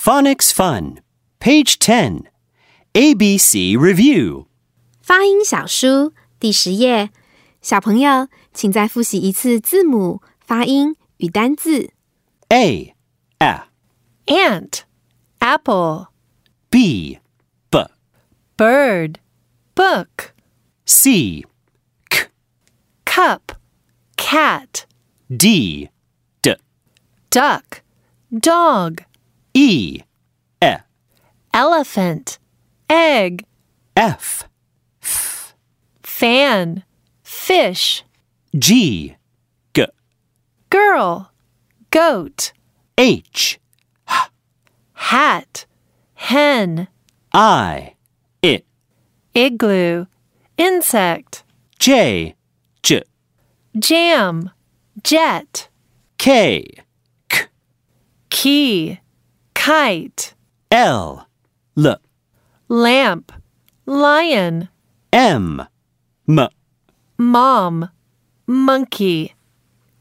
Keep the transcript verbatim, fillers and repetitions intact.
Phonics Fun, Page ten, A B C Review. 发音小书第十页，小朋友，请再复习一次字母、发音与单字。 A, A. Ant, apple. B, B. Bird, book. C, K. Cup, cat. D, D. Duck, dog. E, E. Elephant, egg. F, F. Fan, fish. G, G. Girl, goat. H, Hat, hen. I, I. Igloo, insect. J, J. Jam, jet. K, K. Key, kite. L, L. Lamp, lion. M, M. Mom, monkey.